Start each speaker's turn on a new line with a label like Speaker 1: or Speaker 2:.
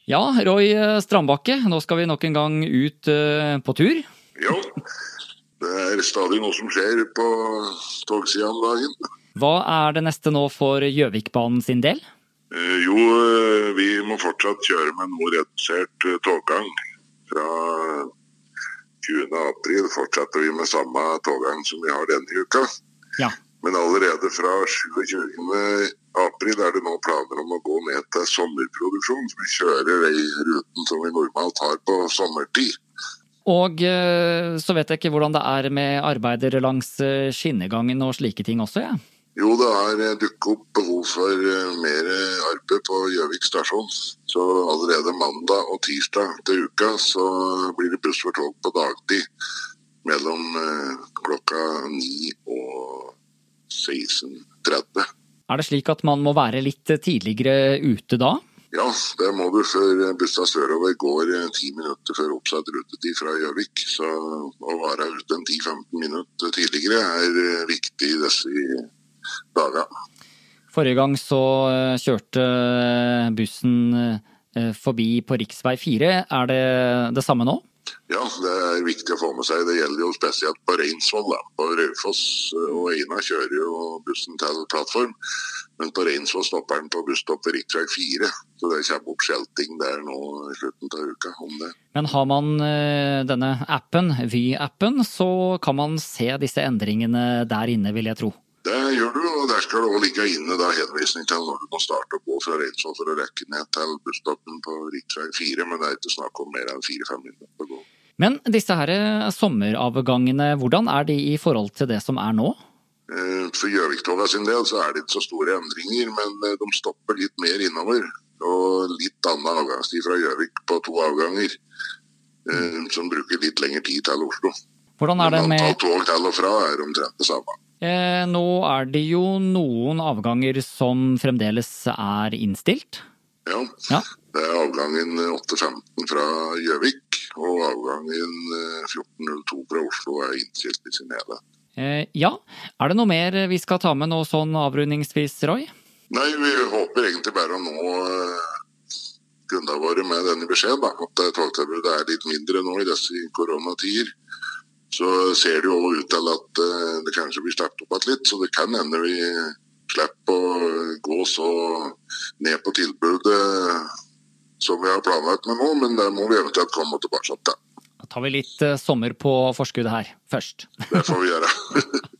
Speaker 1: Ja, Roy Strandbakke, nå skal vi nok en gang ut på tur.
Speaker 2: Jo, det stadig noe som skjer på togsiden om dagen.
Speaker 1: Hva det neste nå for Gjøvikbanen sin del?
Speaker 2: Jo, vi må fortsatt kjøre med noe redusert toggang. Fra 20. april fortsetter vi med samme toggang som vi har denne uka.
Speaker 1: Ja.
Speaker 2: Men allerede fra 27. april det nå planer om å gå ned til sommerproduksjon. Så vi kjører i ruten som vi normalt har på sommertid.
Speaker 1: Og så vet jeg ikke hvordan det med arbeider langs skinnegangen og slike ting også, ja?
Speaker 2: Jo, det har dukket opp behov for mer arbeid på Gjøvik stasjon. Så allerede mandag og tirsdag til uka så blir det buss for tog på dagtid mellom klokka 9 og 16:30.
Speaker 1: Det slik at man må være litt tidligere ute da?
Speaker 2: Ja, det må du, for bussa sørover går 10 minutter før oppsatt rutetid fra Gjøvik. Så å være ute 10-15 minutter tidligere viktig i disse dager.
Speaker 1: Forrige gang så kjørte bussen forbi på riksvei 4. Det samme nå?
Speaker 2: Ja, det viktig å få med seg. Det gjelder jo spesielt på Reinsvoll. På Raufoss og Eina kjører jo bussen til plattform. Men på Reinsvoll stopper den på busstopp ved riksvei 4. Så det kommer opp skjelting der nå i slutten av uka om det. Men
Speaker 1: har man denne appen, Vy-appen, så kan man se disse endringene der inne, vil jeg tro.
Speaker 2: Det gjør du, og der skal det også ligge inne henvisning til når du må starte å gå fra Reinsvoll for å rekke ned til busstoppen på riksvei 4, men det ikke snakk om mer enn 4-5 minutter å gå. Men
Speaker 1: disse her sommeravgangene, hvordan de i forhold til det som nå?
Speaker 2: For Gjøviktoga sin del så det ikke så store endringer, men de stopper litt mer innover, og litt annen avgangstid fra Gjøvik på 2 avganger, som bruker litt lengre tid til Oslo.
Speaker 1: Hvordan det med...
Speaker 2: Antall tog til og fra omtrent det samme.
Speaker 1: Nå det jo noen avganger som fremdeles innstilt.
Speaker 2: Ja. Det avgangen 8.15 fra Gjøvik, og avgangen 14.02 fra Oslo innstilt i sin helhet.
Speaker 1: Ja, det noe mer vi skal ta med nå sånn avrundingsvis, Roy?
Speaker 2: Nei, vi håper egentlig bare å nå kundene våre med denne beskjeden, at togtilbudet litt mindre nå i disse koronatider. Så ser det jo ut til at det kanskje blir slappet opp litt, så det kan hende vi slipper å gå så ned på tilbudet som vi har planlagt med nå, men det må vi eventuelt komme tilbake til.
Speaker 1: Da tar vi litt sommer på forskuddet her først.
Speaker 2: Det får vi gjøre.